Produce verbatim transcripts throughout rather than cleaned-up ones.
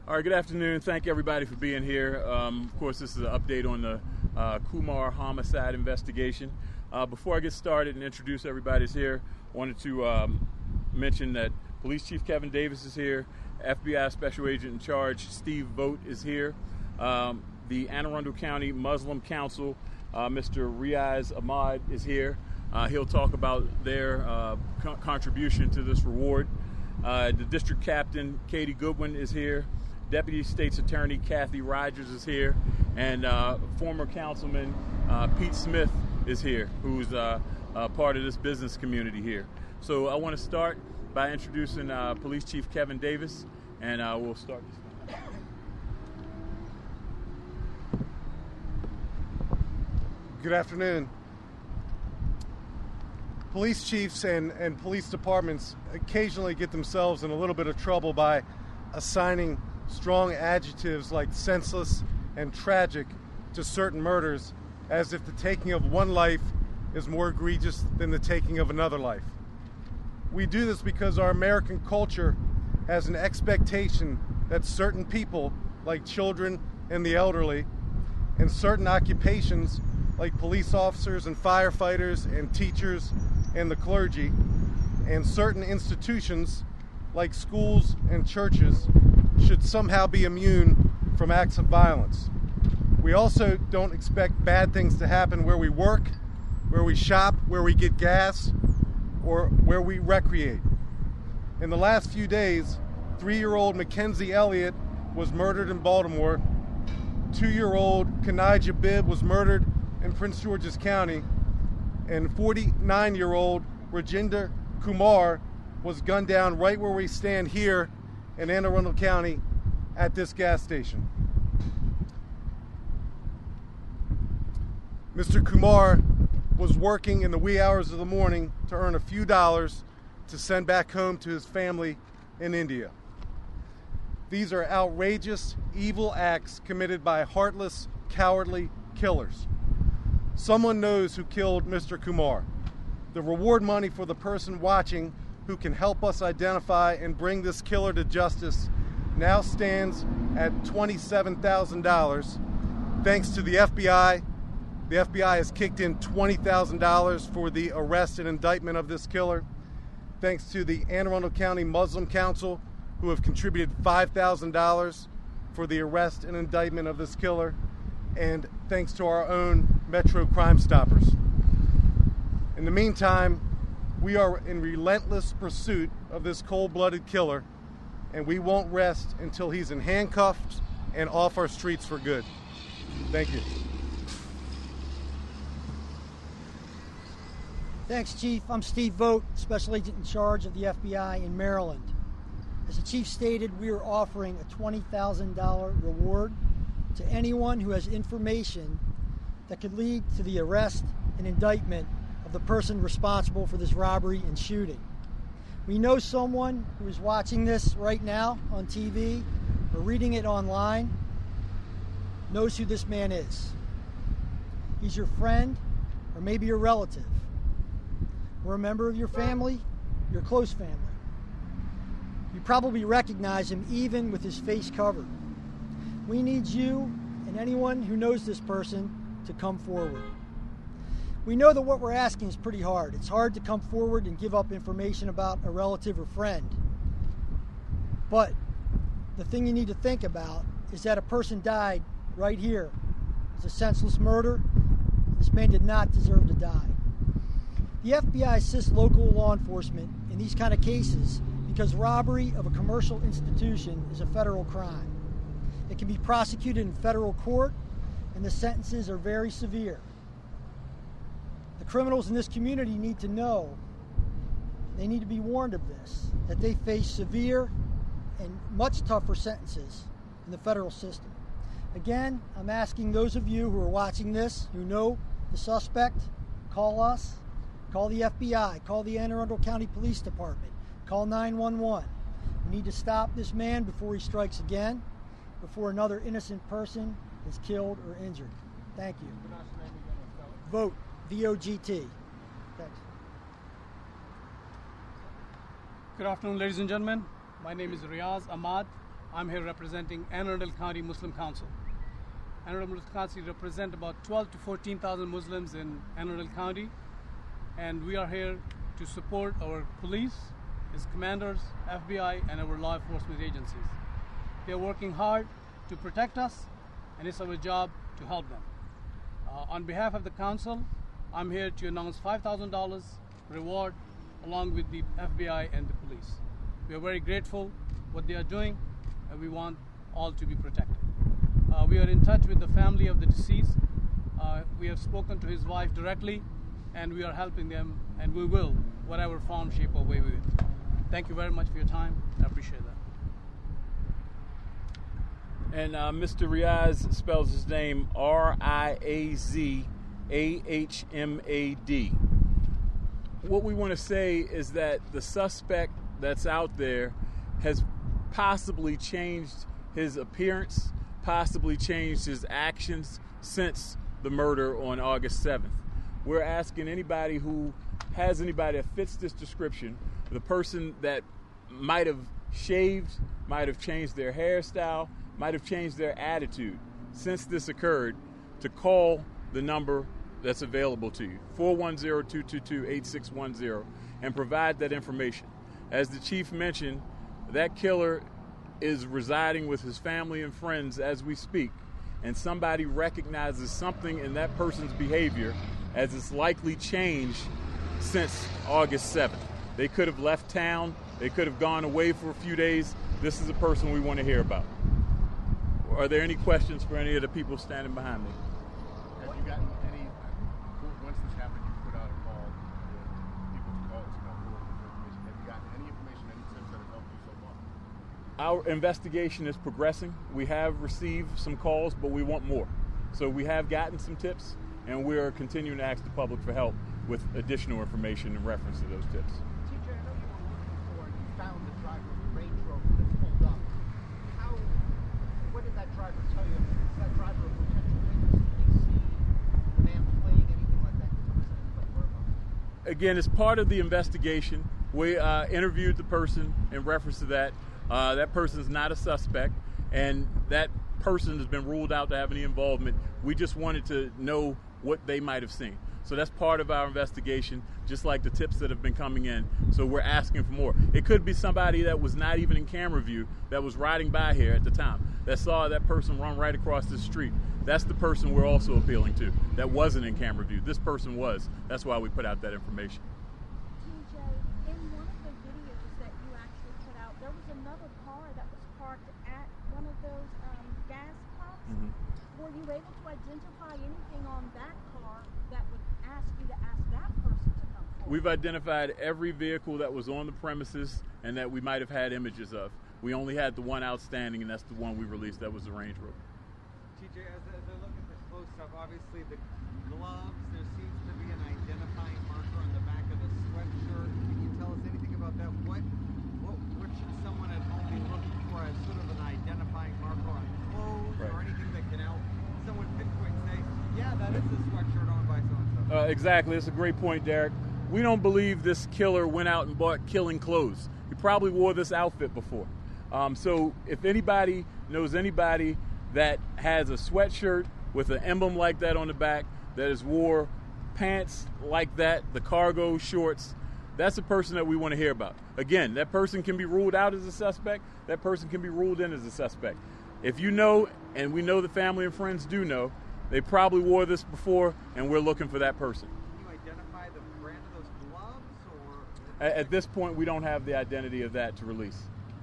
All right, good afternoon. Thank everybody for being here. Um, of course, this is an update on the uh, Kumar homicide investigation. Uh, before I get started and introduce everybody who's here, I wanted to um, mention that Police Chief Kevin Davis is here, F B I Special Agent in Charge Steve Vogt is here, um, the Anne Arundel County Muslim Council, uh, Mister Riaz Ahmad is here. Uh, he'll talk about their uh, co- contribution to this reward. Uh, the District Captain, Katie Goodwin, is here. Deputy State's Attorney Kathy Rogers is here, and uh, former Councilman uh, Pete Smith is here, who's uh, uh, part of this business community here. So I want to start by introducing uh, Police Chief Kevin Davis, and uh, we'll start this. Good afternoon. Police chiefs and, and police departments occasionally get themselves in a little bit of trouble by assigning strong adjectives like senseless and tragic to certain murders, as if the taking of one life is more egregious than the taking of another life. We do this because our American culture has an expectation that certain people, like children and the elderly, and certain occupations, like police officers and firefighters and teachers and the clergy, and certain institutions, like schools and churches, should somehow be immune from acts of violence. We also don't expect bad things to happen where we work, where we shop, where we get gas, or where we recreate. In the last few days, three-year-old Mackenzie Elliott was murdered in Baltimore. Two-year-old Kanijah Bibb was murdered in Prince George's County. And forty-nine-year-old Rajinder Kumar was gunned down right where we stand here in Anne Arundel County at this gas station. Mister Kumar was working in the wee hours of the morning to earn a few dollars to send back home to his family in India. These are outrageous, evil acts committed by heartless, cowardly killers. Someone knows who killed Mister Kumar. The reward money for the person watching who can help us identify and bring this killer to justice now stands at twenty-seven thousand dollars. Thanks to the F B I, the F B I has kicked in twenty thousand dollars for the arrest and indictment of this killer. Thanks to the Anne Arundel County Muslim Council, who have contributed five thousand dollars for the arrest and indictment of this killer. And thanks to our own Metro Crime Stoppers. In the meantime, we are in relentless pursuit of this cold-blooded killer, and we won't rest until he's in handcuffs and off our streets for good. Thank you. Thanks, Chief. I'm Steve Vogt, Special Agent in Charge of the F B I in Maryland. As the Chief stated, we are offering a twenty thousand dollars reward to anyone who has information that could lead to the arrest and indictment of the person responsible for this robbery and shooting. We know someone who is watching this right now on T V or reading it online knows who this man is. He's your friend or maybe your relative, or a member of your family, your close family. You probably recognize him even with his face covered. We need you and anyone who knows this person to come forward. We know that what we're asking is pretty hard. It's hard to come forward and give up information about a relative or friend. But the thing you need to think about is that a person died right here. It's a senseless murder. This man did not deserve to die. The F B I assists local law enforcement in these kind of cases because robbery of a commercial institution is a federal crime. It can be prosecuted in federal court, and the sentences are very severe. The criminals in this community need to know, they need to be warned of this, that they face severe and much tougher sentences in the federal system. Again, I'm asking those of you who are watching this, who know the suspect, call us, call the F B I, call the Anne Arundel County Police Department, call nine one one. We need to stop this man before he strikes again, before another innocent person is killed or injured. Thank you. Vote, V O G T. Thanks. Good afternoon, ladies and gentlemen. My name is Riaz Ahmad. I'm here representing Anne Arundel County Muslim Council. Anne Arundel Muslim Council represent about twelve to fourteen thousand Muslims in Anne Arundel County, and we are here to support our police, its commanders, F B I, and our law enforcement agencies. They're working hard to protect us, and it's our job to help them. Uh, on behalf of the council, I'm here to announce five thousand dollars reward along with the F B I and the police. We are very grateful what they are doing, and we want all to be protected. Uh, we are in touch with the family of the deceased. Uh, we have spoken to his wife directly, and we are helping them, and we will, whatever form, shape, or way we will. Thank you very much for your time. I appreciate that. And uh, Mister Riaz spells his name R I A Z A H M A D. What we want to say is that the suspect that's out there has possibly changed his appearance, possibly changed his actions since the murder on August seventh. We're asking anybody who has anybody that fits this description, the person that might have shaved, might have changed their hairstyle, might have changed their attitude since this occurred, to call the number that's available to you, four one zero, two two two, eight six one zero, and provide that information. As the chief mentioned, that killer is residing with his family and friends as we speak, and somebody recognizes something in that person's behavior as it's likely changed since August seventh. They could have left town, they could have gone away for a few days. This is a person we want to hear about. Are there any questions for any of the people standing behind me? Have you gotten any, once this happened, you put out a call for people to call us about information. Have you gotten any information, any tips that have helped you so far? Our investigation is progressing. We have received some calls, but we want more. So we have gotten some tips, and we are continuing to ask the public for help with additional information in reference to those tips. T J, I know you were looking for, you found the driver of the Range Rover that pulled up. How, what did that driver tell you? Is that driver a potential witness? Did they see the man playing, anything like that? Can you tell us anything about whereabouts? Again, as part of the investigation, we uh, interviewed the person in reference to that. Uh, that person is not a suspect, and that person has been ruled out to have any involvement. We just wanted to know what they might have seen. So that's part of our investigation, just like the tips that have been coming in. So we're asking for more. It could be somebody that was not even in camera view, that was riding by here at the time, that saw that person run right across the street. That's the person we're also appealing to, that wasn't in camera view. This person was. That's why we put out that information. T J, in one of the videos that you actually put out, there was another car that was parked at one of those um, gas pumps. Mm-hmm. Were you able to identify anything on that car that would ask you to ask that person to come forward? We've identified every vehicle that was on the premises and that we might have had images of. We only had the one outstanding, and that's the one we released. That was the Range Rover. T J, as, as I look at the close-up, obviously the gloves, there seems to be an identifying marker on the back of the sweatshirt. Can you tell us anything about that? What, what, what should someone at home be looking for as sort of an identifying marker on clothes, Right. or anything that can help someone pinpoint and say, yeah, that is the sweatshirt owned by so-and-so? Uh, exactly. It's a great point, Derek. We don't believe this killer went out and bought killing clothes. He probably wore this outfit before. Um, so if anybody knows anybody that has a sweatshirt with an emblem like that on the back, that has wore pants like that, the cargo shorts, that's the person that we want to hear about. Again, that person can be ruled out as a suspect. That person can be ruled in as a suspect. If you know, and we know the family and friends do know, they probably wore this before, and we're looking for that person. Can you identify the brand of those gloves, or? At, at this point, we don't have the identity of that to release.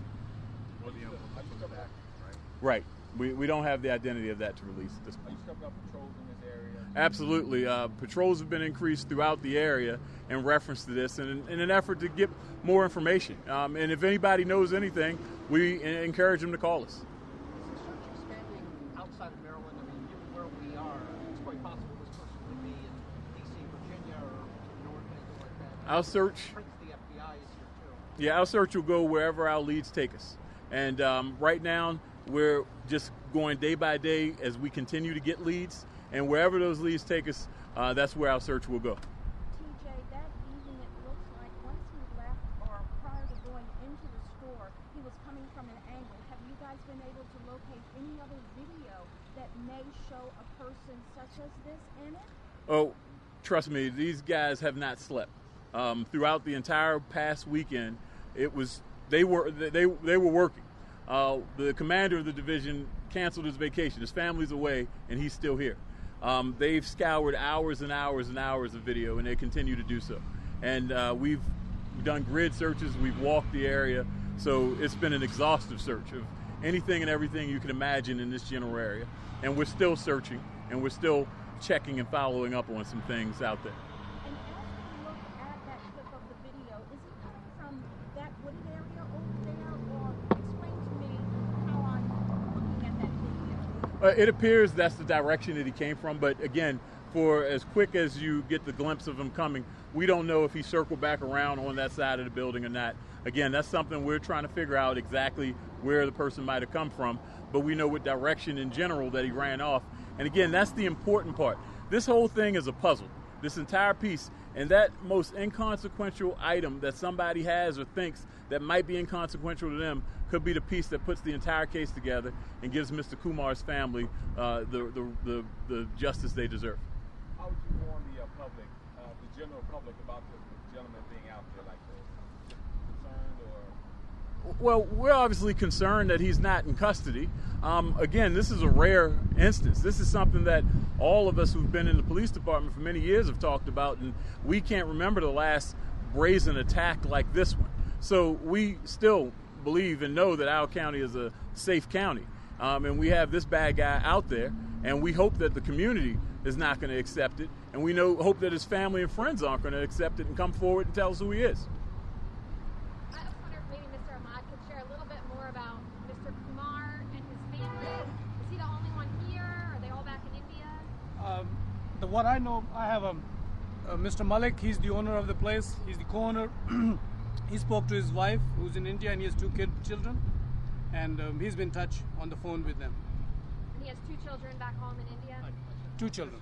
Or the emblem that's on the back, right? Right. We, we don't have the identity of that to release at this Are point. you stepping up patrols in this area? Absolutely. Uh, patrols have been increased throughout the area in reference to this in, in an effort to get more information. Um, and if anybody knows anything, we encourage them to call us. Is the search expanding outside of Maryland? I mean, given where we are, it's quite possible this person could be in D C, Virginia, or North, anything like that. Our search, Prince, the F B I is here too. yeah, our search will go wherever our leads take us. And um, right now, we're just going day by day as we continue to get leads. And wherever those leads take us, uh, that's where our search will go. T J, that evening it looks like once he left or prior to going into the store, he was coming from an angle. Have you guys been able to locate any other video that may show a person such as this in it? Oh, trust me, these guys have not slept. Um, throughout the entire past weekend, it was they were they they were working. Uh, the commander of the division canceled his vacation. His family's away, and he's still here. Um, they've scoured hours and hours and hours of video, and they continue to do so. And uh, we've done grid searches. We've walked the area. So it's been an exhaustive search of anything and everything you can imagine in this general area. And we're still searching, and we're still checking and following up on some things out there. And as we look at that clip of the video, is it coming from that wooded area over there? Or explain to me how I'm looking at that video. Uh, it appears that's the direction that he came from, but again, for as quick as you get the glimpse of him coming, we don't know if he circled back around on that side of the building or not. Again, that's something we're trying to figure out exactly where the person might have come from, but we know what direction in general that he ran off. And again, that's the important part. This whole thing is a puzzle, this entire piece, and that most inconsequential item that somebody has or thinks that might be inconsequential to them could be the piece that puts the entire case together and gives Mister Kumar's family uh, the, the, the, the justice they deserve. How would you warn the uh, public, uh, the general public, about the gentleman being out there like this? Concerned or? Well, we're obviously concerned that he's not in custody. Um, again, this is a rare instance. This is something that all of us who've been in the police department for many years have talked about, and we can't remember the last brazen attack like this one. So we still believe and know that our county is a safe county, um, and we have this bad guy out there, and we hope that the community is not going to accept it, and we know hope that his family and friends aren't going to accept it and come forward and tell us who he is. I was wondering if maybe Mister Ahmad could share a little bit more about Mister Kumar and his family. Is he the only one here? Are they all back in India? Um, the what I know, I have a, uh, Mister Malik. He's the owner of the place. He's the co-owner. He spoke to his wife, who's in India, and he has two kid children, and um, he's been in touch on the phone with them. And he has two children back home in India. Two children.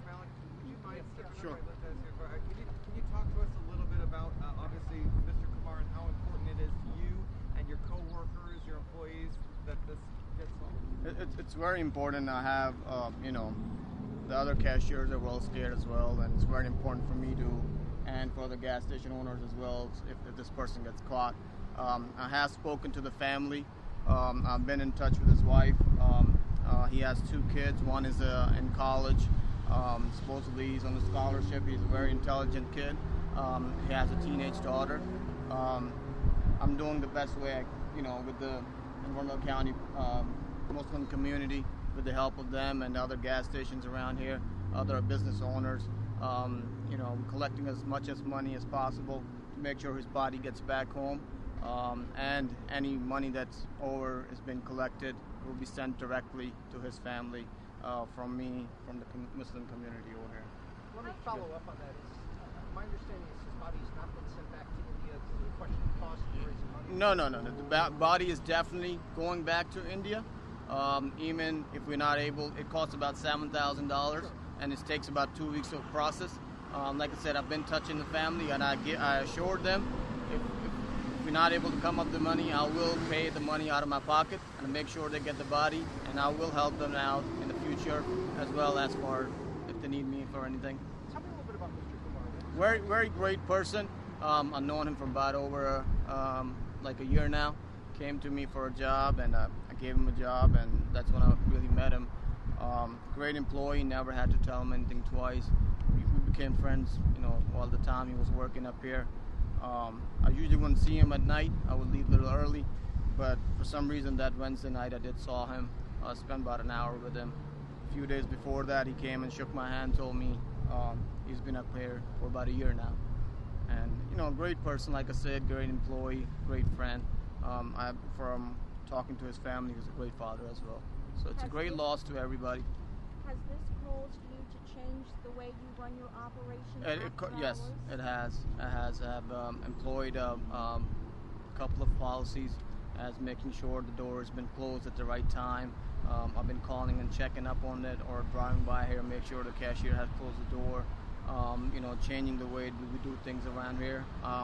Sure. Can you, can you talk to us a little bit about, uh, obviously, Mister Kumar and how important it is to you and your co-workers, your employees, that this gets solved? It, it's very important. I have, um, you know, the other cashiers are well scared as well, and it's very important for me to, and for the gas station owners as well, if, if this person gets caught. Um, I have spoken to the family. Um, I've been in touch with his wife. Um, uh, he has two kids. One is uh, in college. Um, supposedly he's on a scholarship. He's a very intelligent kid. Um, he has a teenage daughter. Um, I'm doing the best way, I, you know, with the Roanoke County um, Muslim community, with the help of them and other gas stations around here, other business owners. Um, you know, collecting as much as money as possible to make sure his body gets back home. Um, and any money that's over has been collected will be sent directly to his family uh, from me, from the com- Muslim community over here. Let me follow up on that. Is, uh, my understanding is his body has not been sent back to India. Is it a question of cost of raising money? No, no, no. The ba- body is definitely going back to India. Um, even if we're not able, it costs about seven thousand dollars, sure. And it takes about two weeks of process. Um, like I said, I've been touching the family, and I, get, I assured them if, if, if we're not able to come up the money, I will pay the money out of my pocket and make sure they get the body, and I will help them out in the future as well as for if they need me for anything. Tell me a little bit about Mister Kumar. Very, very great person. Um, I've known him for about over um, like a year now. Came to me for a job, and uh, I gave him a job, and that's when I really met him. Um, great employee, never had to tell him anything twice. We, we became friends, you know, all the time he was working up here. Um, I usually wouldn't see him at night. I would leave a little early, but for some reason that Wednesday night I did saw him. I spent about an hour with him. A few days before that, he came and shook my hand, told me um, he's been up here for about a year now. And, you know, great person, like I said, great employee, great friend. Um, I, from talking to his family, he was a great father as well. So it's Has a great this, loss to everybody. Has this caused you to change the way you run your operation? It, it, co- yes, it has. It has. I've um, employed a um, couple of policies as making sure the door has been closed at the right time. Um, I've been calling and checking up on it, or driving by here, make sure the cashier has closed the door. Um, you know, changing the way we do things around here. Um,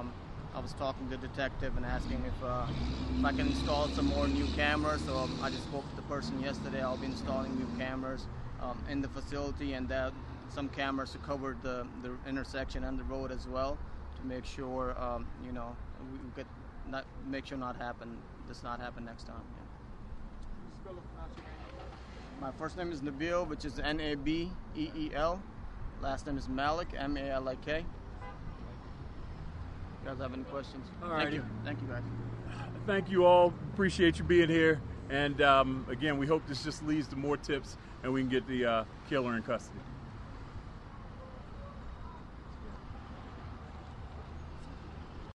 I was talking to the detective and asking if, uh, if I can install some more new cameras. So um, I just spoke to the person yesterday. I'll be installing new cameras um, in the facility, and that some cameras to cover the, the intersection and the road as well, to make sure um, you know we get not make sure not happen this not happen next time. Yeah. My first name is Nabil, which is N A B E E L. Last name is Malik, M A L I K. You guys have any questions? All Thank righty. you. Thank you, guys. Thank you all. Appreciate you being here. And um, again, we hope this just leads to more tips and we can get the uh, killer in custody.